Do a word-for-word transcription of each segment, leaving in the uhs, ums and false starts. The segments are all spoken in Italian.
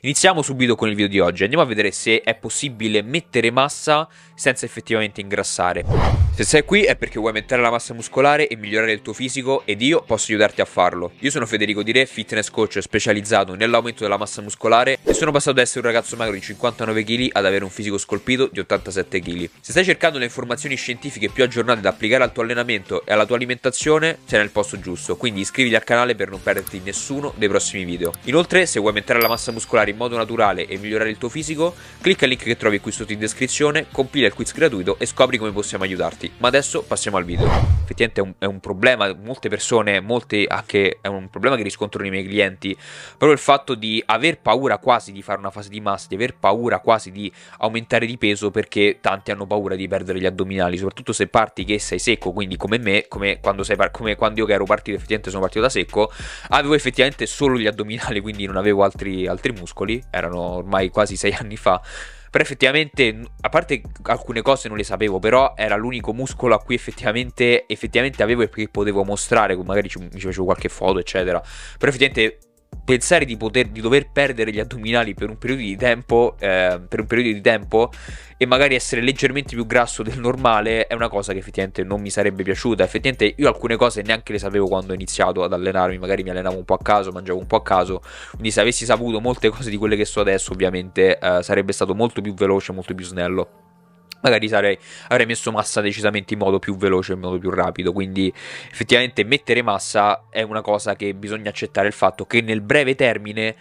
Iniziamo subito con il video di oggi, andiamo a vedere se è possibile mettere massa senza effettivamente ingrassare. Se sei qui è perché vuoi aumentare la massa muscolare e migliorare il tuo fisico ed io posso aiutarti a farlo. Io sono Federico Di Re, fitness coach specializzato nell'aumento della massa muscolare e sono passato da essere un ragazzo magro di cinquantanove chili ad avere un fisico scolpito di ottantasette chili. Se stai cercando le informazioni scientifiche più aggiornate da applicare al tuo allenamento e alla tua alimentazione, sei nel posto giusto, quindi iscriviti al canale per non perderti nessuno dei prossimi video. Inoltre, se vuoi aumentare la massa muscolare in modo naturale e migliorare il tuo fisico, clicca il link che trovi qui sotto in descrizione, compila il quiz gratuito e scopri come possiamo aiutarti. Ma adesso passiamo al video. Effettivamente è un, è un problema, molte persone, molte anche è un problema che riscontro nei miei clienti, proprio il fatto di aver paura quasi di fare una fase di massa, di aver paura quasi di aumentare di peso perché tanti hanno paura di perdere gli addominali, soprattutto se parti che sei secco, quindi come me, come quando, sei come quando io che ero partito, effettivamente sono partito da secco, avevo effettivamente solo gli addominali, quindi non avevo altri, altri muscoli, erano ormai quasi sei anni fa. Però effettivamente, a parte alcune cose non le sapevo, però era l'unico muscolo a cui effettivamente, effettivamente avevo e che potevo mostrare, magari ci, mi facevo qualche foto, eccetera. Però effettivamente pensare di poter, di dover perdere gli addominali per un periodo di tempo, eh, per un periodo di tempo e magari essere leggermente più grasso del normale è una cosa che effettivamente non mi sarebbe piaciuta. Effettivamente io alcune cose neanche le sapevo quando ho iniziato ad allenarmi, magari mi allenavo un po' a caso, mangiavo un po' a caso, quindi se avessi saputo molte cose di quelle che so adesso ovviamente eh, sarebbe stato molto più veloce, molto più snello. Magari sarei, avrei messo massa decisamente in modo più veloce, in modo più rapido. Quindi effettivamente mettere massa è una cosa che bisogna accettare il fatto che nel breve termine,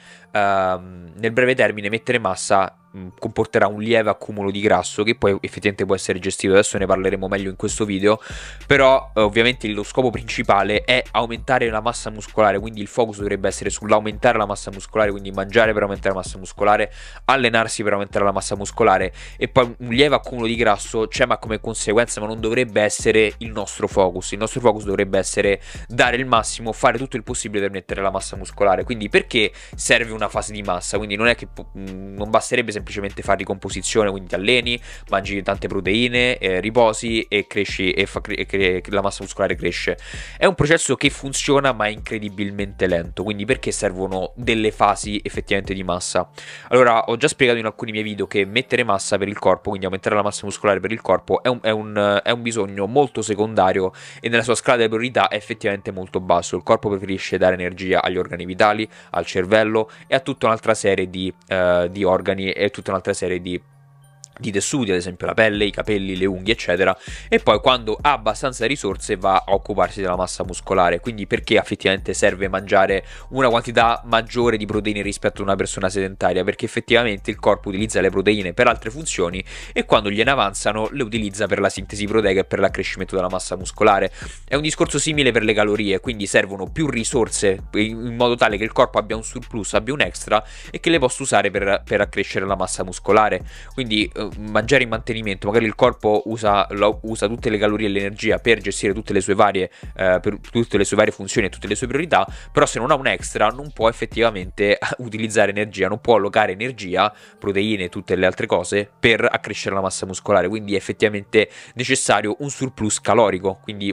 ehm, nel breve termine mettere massa comporterà un lieve accumulo di grasso che poi effettivamente può essere gestito. Adesso ne parleremo meglio in questo video, però eh, ovviamente lo scopo principale è aumentare la massa muscolare, quindi il focus dovrebbe essere sull'aumentare la massa muscolare, quindi mangiare per aumentare la massa muscolare, allenarsi per aumentare la massa muscolare, e poi un lieve accumulo di grasso c'è ma come conseguenza, ma non dovrebbe essere il nostro focus. Il nostro focus dovrebbe essere dare il massimo, fare tutto il possibile per mettere la massa muscolare. Quindi perché serve una fase di massa? Quindi non è che mh, non basterebbe semplicemente fare ricomposizione, quindi ti alleni, mangi tante proteine, eh, riposi e cresci e, fa, e cre la massa muscolare cresce. È un processo che funziona ma è incredibilmente lento. Quindi perché servono delle fasi effettivamente di massa? Allora, ho già spiegato in alcuni miei video che mettere massa per il corpo, quindi aumentare la massa muscolare per il corpo, è un, è un, è un bisogno molto secondario e nella sua scala di priorità è effettivamente molto basso. Il corpo preferisce dare energia agli organi vitali, al cervello e a tutta un'altra serie di, uh, di organi e tutta un'altra serie di di tessuti, ad esempio la pelle, i capelli, le unghie, eccetera, e poi quando ha abbastanza risorse va a occuparsi della massa muscolare. Quindi perché effettivamente serve mangiare una quantità maggiore di proteine rispetto a una persona sedentaria? Perché effettivamente il corpo utilizza le proteine per altre funzioni e quando gliene avanzano le utilizza per la sintesi proteica e per l'accrescimento della massa muscolare. È un discorso simile per le calorie, quindi servono più risorse in modo tale che il corpo abbia un surplus, abbia un extra e che le possa usare per, per accrescere la massa muscolare. Quindi mangiare in mantenimento, magari il corpo usa, lo, usa tutte le calorie e l'energia per gestire tutte le sue varie eh, per tutte le sue varie funzioni e tutte le sue priorità, però se non ha un extra non può effettivamente utilizzare energia, non può allocare energia, proteine e tutte le altre cose per accrescere la massa muscolare. Quindi è effettivamente necessario un surplus calorico. Quindi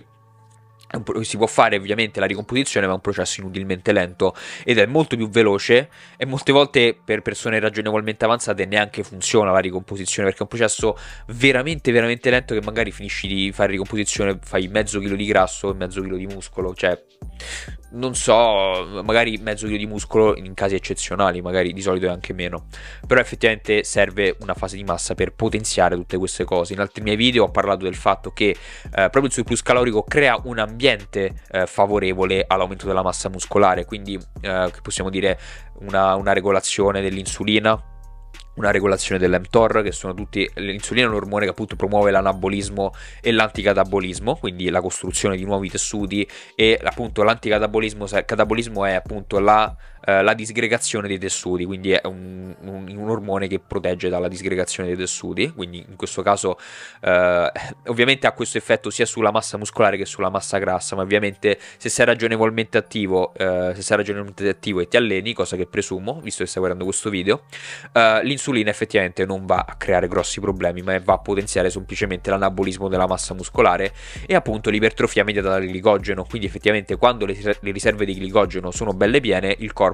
si può fare ovviamente la ricomposizione, ma è un processo inutilmente lento ed è molto più veloce e molte volte per persone ragionevolmente avanzate neanche funziona la ricomposizione, perché è un processo veramente veramente lento che magari finisci di fare ricomposizione, fai mezzo chilo di grasso e mezzo chilo di muscolo, cioè non so, magari mezzo chilo di muscolo in casi eccezionali, magari di solito è anche meno, però effettivamente serve una fase di massa per potenziare tutte queste cose. In altri miei video ho parlato del fatto che eh, proprio il surplus calorico crea un ambiente eh, favorevole all'aumento della massa muscolare, quindi eh, possiamo dire una, una regolazione dell'insulina, una regolazione dell'mTOR, che sono tutti, l'insulina è un ormone che appunto promuove l'anabolismo e l'anticatabolismo, quindi la costruzione di nuovi tessuti, e appunto l'anticatabolismo catabolismo è appunto la, eh, la disgregazione dei tessuti, quindi è un, un, un ormone che protegge dalla disgregazione dei tessuti, quindi in questo caso eh, ovviamente ha questo effetto sia sulla massa muscolare che sulla massa grassa, ma ovviamente se sei ragionevolmente attivo, eh, se sei ragionevolmente attivo e ti alleni, cosa che presumo, visto che stai guardando questo video, eh, l'insulina l'insulina effettivamente non va a creare grossi problemi, ma va a potenziare semplicemente l'anabolismo della massa muscolare e appunto l'ipertrofia mediata dal glicogeno. Quindi effettivamente quando le, le riserve di glicogeno sono belle piene, il corpo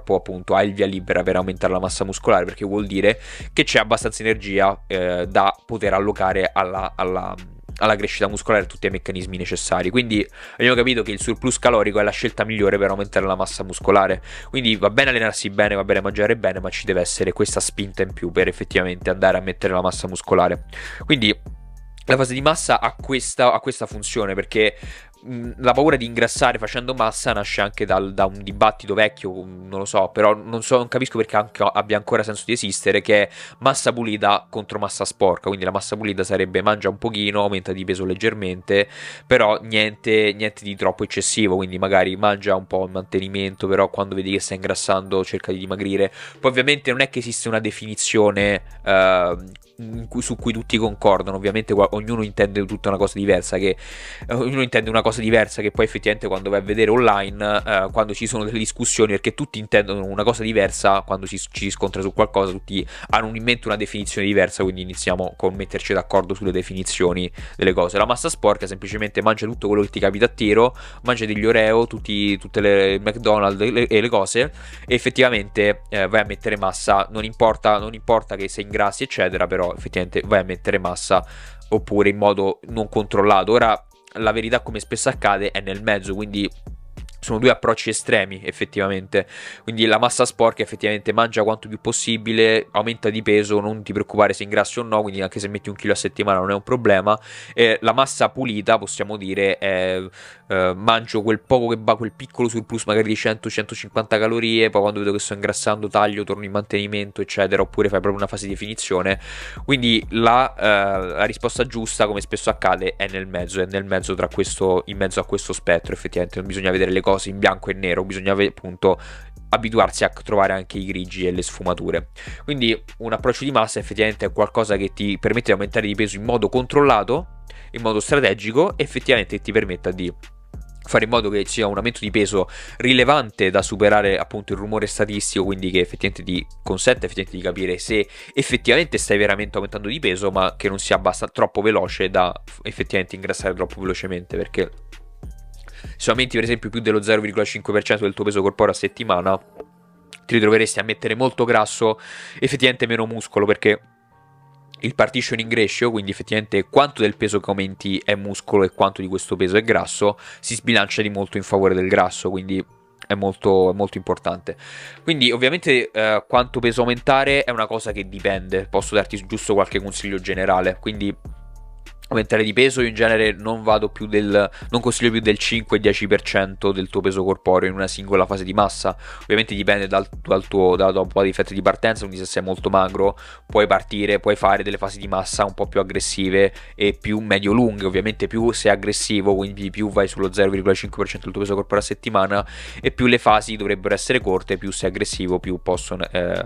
corpo appunto ha il via libera per aumentare la massa muscolare, perché vuol dire che c'è abbastanza energia eh, da poter allocare alla, alla alla crescita muscolare e tutti i meccanismi necessari. Quindi abbiamo capito che il surplus calorico è la scelta migliore per aumentare la massa muscolare. Quindi va bene allenarsi bene, va bene mangiare bene, ma ci deve essere questa spinta in più per effettivamente andare a mettere la massa muscolare. Quindi la fase di massa ha questa, ha questa funzione, perché la paura di ingrassare facendo massa nasce anche dal, da un dibattito vecchio, non lo so, però non, so, non capisco perché anche, abbia ancora senso di esistere, che è massa pulita contro massa sporca. Quindi la massa pulita sarebbe mangia un pochino, aumenta di peso leggermente, però niente, niente di troppo eccessivo, quindi magari mangia un po' in mantenimento, però quando vedi che stai ingrassando cerca di dimagrire. Poi ovviamente non è che esiste una definizione eh, in cui, su cui tutti concordano, ovviamente ognuno intende tutta una cosa diversa, che eh, ognuno intende una cosa diversa che poi effettivamente quando vai a vedere online, eh, quando ci sono delle discussioni, perché tutti intendono una cosa diversa, quando ci, ci si scontra su qualcosa tutti hanno in mente una definizione diversa, quindi iniziamo con metterci d'accordo sulle definizioni delle cose. La massa sporca semplicemente mangia tutto quello che ti capita a tiro, mangia degli Oreo, tutti, tutte le McDonald's e le, le cose, e effettivamente eh, vai a mettere massa, non importa, non importa che sei ingrassi eccetera, però effettivamente vai a mettere massa, oppure in modo non controllato. Ora la verità, come spesso accade, è nel mezzo, quindi sono due approcci estremi effettivamente. Quindi la massa sporca effettivamente mangia quanto più possibile, aumenta di peso, non ti preoccupare se ingrassi o no, quindi anche se metti un chilo a settimana non è un problema. E la massa pulita, possiamo dire, è eh, mangio quel poco che va, quel piccolo surplus magari di cento centocinquanta calorie, poi quando vedo che sto ingrassando taglio, torno in mantenimento eccetera, oppure fai proprio una fase di definizione. Quindi la, eh, la risposta giusta, come spesso accade, è nel mezzo, è nel mezzo tra questo, in mezzo a questo spettro. Effettivamente non bisogna vedere le cose in bianco e nero, bisogna appunto abituarsi a trovare anche i grigi e le sfumature. Quindi un approccio di massa effettivamente è qualcosa che ti permette di aumentare di peso in modo controllato, in modo strategico, e effettivamente ti permetta di fare in modo che sia un aumento di peso rilevante da superare appunto il rumore statistico, quindi che effettivamente ti consente effettivamente di capire se effettivamente stai veramente aumentando di peso, ma che non sia abbastanza troppo veloce da effettivamente ingrassare troppo velocemente, perché se aumenti per esempio più dello zero virgola cinque per cento del tuo peso corporeo a settimana, ti ritroveresti a mettere molto grasso, effettivamente meno muscolo, perché il partitioning ratio, quindi effettivamente quanto del peso che aumenti è muscolo e quanto di questo peso è grasso, si sbilancia di molto in favore del grasso, quindi è molto, è molto importante. Quindi ovviamente eh, quanto peso aumentare è una cosa che dipende, posso darti giusto qualche consiglio generale. Quindi aumentare di peso, io in genere non vado più del non consiglio più del cinque-dieci per cento del tuo peso corporeo in una singola fase di massa. Ovviamente dipende dal, dal tuo dalla tua body fat di partenza, quindi se sei molto magro puoi partire, puoi fare delle fasi di massa un po' più aggressive e più medio-lunghe. Ovviamente più sei aggressivo, quindi più vai sullo zero virgola cinque per cento del tuo peso corporeo a settimana, e più le fasi dovrebbero essere corte, più sei aggressivo, più possono eh,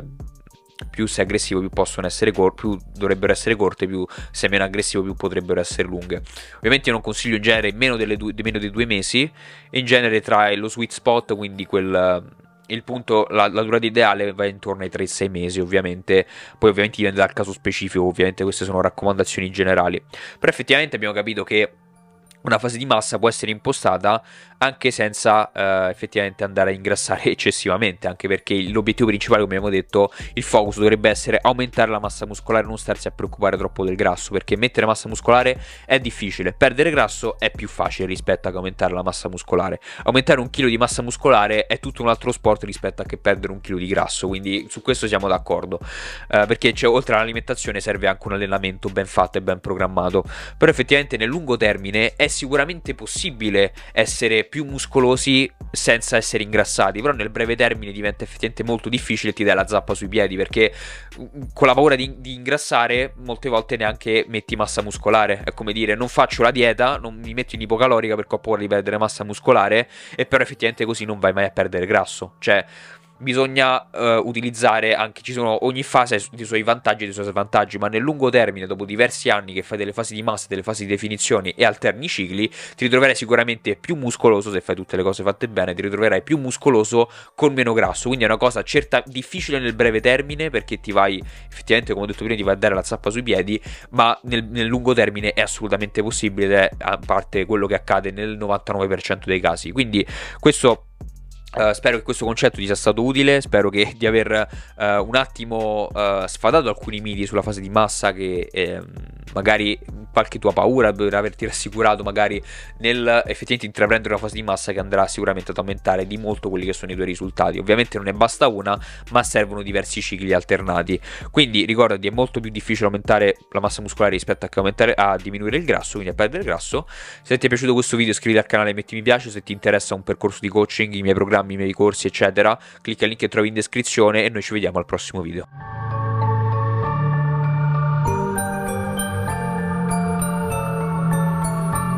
più sei aggressivo più possono essere corte, più dovrebbero essere corte, più sei meno aggressivo più potrebbero essere lunghe. Ovviamente io non consiglio in genere meno, delle due, meno dei due mesi, e in genere tra lo sweet spot, quindi quel il punto, la, la durata ideale va intorno ai tre sei mesi, ovviamente poi ovviamente dipende dal caso specifico, ovviamente queste sono raccomandazioni generali, però effettivamente abbiamo capito che una fase di massa può essere impostata anche senza eh, effettivamente andare a ingrassare eccessivamente, anche perché l'obiettivo principale, come abbiamo detto, il focus dovrebbe essere aumentare la massa muscolare, non starsi a preoccupare troppo del grasso, perché mettere massa muscolare è difficile, perdere grasso è più facile rispetto a aumentare la massa muscolare. Aumentare un chilo di massa muscolare è tutto un altro sport rispetto a che perdere un chilo di grasso, quindi su questo siamo d'accordo, eh, perché cioè, oltre all'alimentazione serve anche un allenamento ben fatto e ben programmato. Però effettivamente nel lungo termine è sicuramente possibile essere più muscolosi senza essere ingrassati, però nel breve termine diventa effettivamente molto difficile e ti dai la zappa sui piedi, perché con la paura di, di ingrassare molte volte neanche metti massa muscolare. È come dire: non faccio la dieta, non mi metto in ipocalorica perché ho paura di perdere massa muscolare, e però effettivamente così non vai mai a perdere grasso. Cioè bisogna uh, utilizzare anche, ci sono, ogni fase ha i suoi vantaggi e i suoi svantaggi, ma nel lungo termine, dopo diversi anni che fai delle fasi di massa, delle fasi di definizione e alterni cicli, ti ritroverai sicuramente più muscoloso. Se fai tutte le cose fatte bene, ti ritroverai più muscoloso con meno grasso, quindi è una cosa certa difficile nel breve termine, perché ti vai effettivamente, come ho detto prima, ti vai a dare la zappa sui piedi, ma nel, nel lungo termine è assolutamente possibile, ed è a parte quello che accade nel novantanove per cento dei casi. Quindi questo Uh, spero che questo concetto ti sia stato utile, spero che, di aver uh, un attimo uh, sfadato alcuni miti sulla fase di massa che eh, magari qualche tua paura per averti rassicurato magari nel effettivamente intraprendere una fase di massa che andrà sicuramente ad aumentare di molto quelli che sono i tuoi risultati. Ovviamente non ne basta una, ma servono diversi cicli alternati, quindi ricordati è molto più difficile aumentare la massa muscolare rispetto a, aumentare, a diminuire il grasso, quindi a perdere il grasso. Se ti è piaciuto questo video iscriviti al canale e metti mi piace, se ti interessa un percorso di coaching, i miei programmi, i miei corsi eccetera, clicca il link che trovi in descrizione e noi ci vediamo al prossimo video.